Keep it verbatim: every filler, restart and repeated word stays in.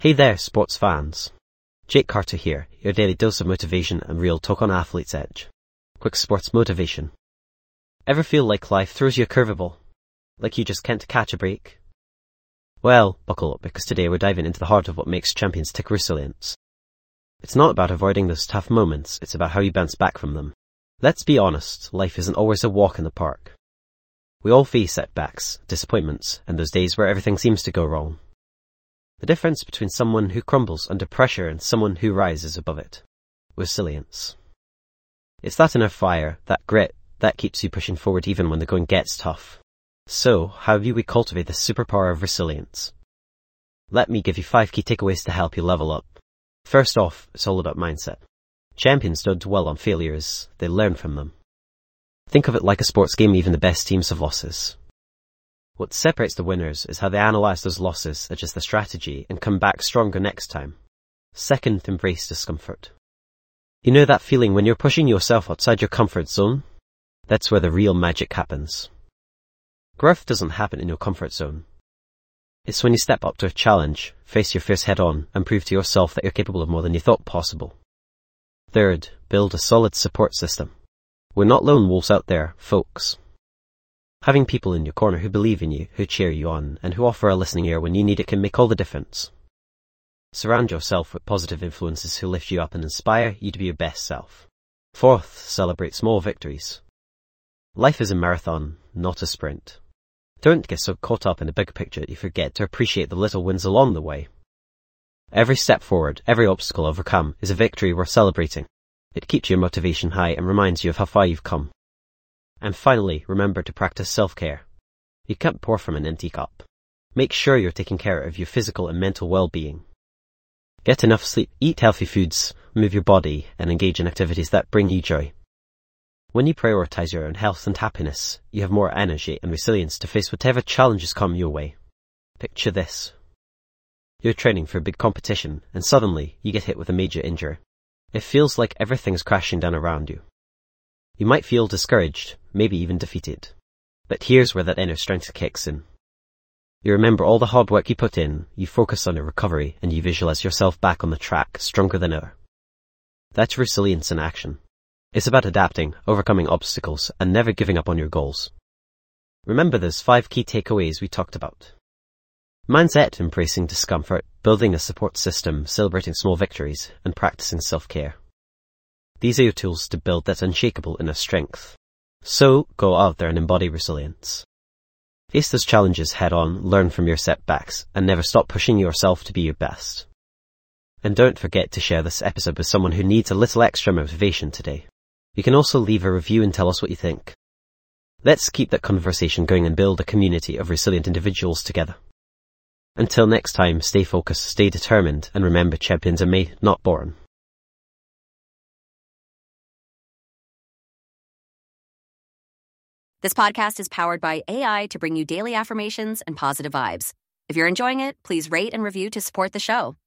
Hey there, sports fans. Jake Carter here, your daily dose of motivation and real talk on Athlete's Edge. Quick sports motivation. Ever feel like life throws you a curveball? Like you just can't catch a break? Well, buckle up, because today we're diving into the heart of what makes champions tick: resilience. It's not about avoiding those tough moments, it's about how you bounce back from them. Let's be honest, life isn't always a walk in the park. We all face setbacks, disappointments, and those days where everything seems to go wrong. The difference between someone who crumbles under pressure and someone who rises above it: resilience. It's that inner fire, that grit, that keeps you pushing forward even when the going gets tough. So, how do we cultivate the superpower of resilience? Let me give you five key takeaways to help you level up. First off, it's all about mindset. Champions don't dwell on failures, they learn from them. Think of it like a sports game. Even the best teams have losses. What separates the winners is how they analyze those losses, adjust the strategy, and come back stronger next time. Second, embrace discomfort. You know that feeling when you're pushing yourself outside your comfort zone? That's where the real magic happens. Growth doesn't happen in your comfort zone. It's when you step up to a challenge, face your fears head on, and prove to yourself that you're capable of more than you thought possible. Third, build a solid support system. We're not lone wolves out there, folks. Having people in your corner who believe in you, who cheer you on, and who offer a listening ear when you need it can make all the difference. Surround yourself with positive influences who lift you up and inspire you to be your best self. Fourth, celebrate small victories. Life is a marathon, not a sprint. Don't get so caught up in the big picture that you forget to appreciate the little wins along the way. Every step forward, every obstacle overcome, is a victory worth celebrating. It keeps your motivation high and reminds you of how far you've come. And finally, remember to practice self-care. You can't pour from an empty cup. Make sure you're taking care of your physical and mental well-being. Get enough sleep, eat healthy foods, move your body, and engage in activities that bring you joy. When you prioritize your own health and happiness, you have more energy and resilience to face whatever challenges come your way. Picture this. You're training for a big competition, and suddenly you get hit with a major injury. It feels like everything's crashing down around you. You might feel discouraged, maybe even defeated. But here's where that inner strength kicks in. You remember all the hard work you put in, you focus on your recovery, and you visualize yourself back on the track, stronger than ever. That's resilience in action. It's about adapting, overcoming obstacles, and never giving up on your goals. Remember those five key takeaways we talked about. Mindset: embracing discomfort, building a support system, celebrating small victories, and practicing self-care. These are your tools to build that unshakable inner strength. So, go out there and embody resilience. Face those challenges head on, learn from your setbacks, and never stop pushing yourself to be your best. And don't forget to share this episode with someone who needs a little extra motivation today. You can also leave a review and tell us what you think. Let's keep that conversation going and build a community of resilient individuals together. Until next time, stay focused, stay determined, and remember, champions are made, not born. This podcast is powered by A I to bring you daily affirmations and positive vibes. If you're enjoying it, please rate and review to support the show.